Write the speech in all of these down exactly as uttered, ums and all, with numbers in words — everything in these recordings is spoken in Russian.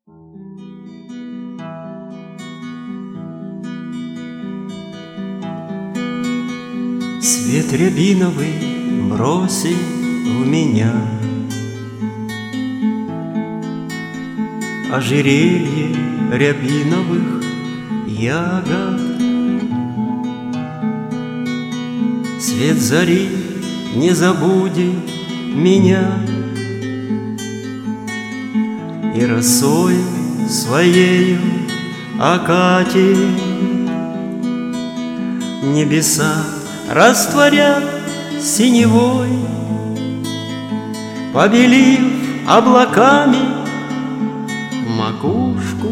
Свет рябиновый бросил в меня ожерелье рябиновых ягод. Свет зари не забудет меня, и росою своею окатит. Небеса растворят синевой, побелив облаками макушку.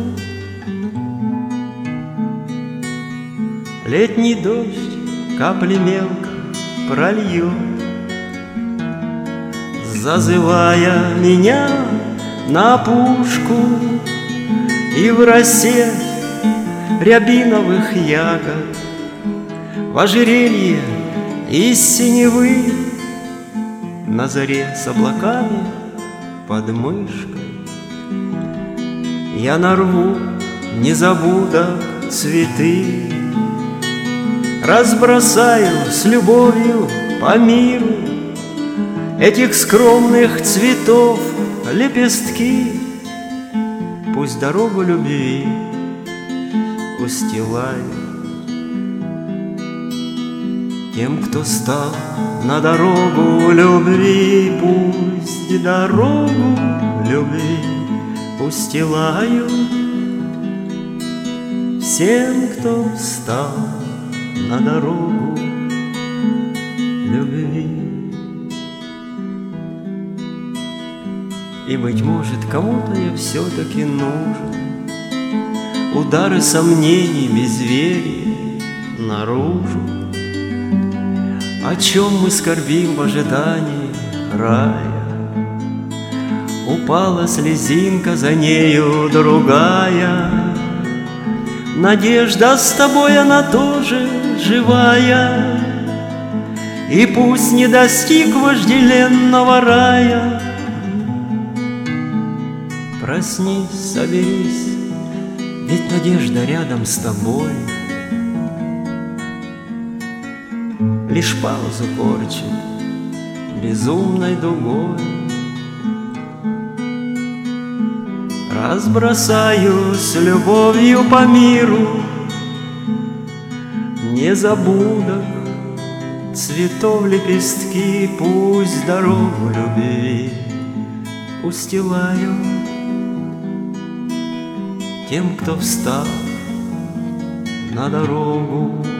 Летний дождь капли мелко прольет, зазывая меня на опушку, и в росе рябиновых ягод в ожерелье из синевы на заре с облаками под мышкой я нарву незабудок цветы, разбросаю с любовью по миру этих скромных цветов лепестки. Пусть дорогу любви устилают тем, кто стал на дорогу любви. Пусть дорогу любви устилают всем, кто встал на дорогу любви. И, быть может, кому-то я все-таки нужен, удары сомнений, безверия наружу. О чем мы скорбим в ожидании рая? Упала слезинка, за нею другая. Надежда с тобой, она тоже живая, и пусть не достиг вожделенного рая. Проснись, соберись, ведь надежда рядом с тобой. Лишь паузу корчит безумной дугой. Разбросаю с любовью по миру незабудок цветов лепестки. Пусть дорогу любви устилаю тем, кто встал на дорогу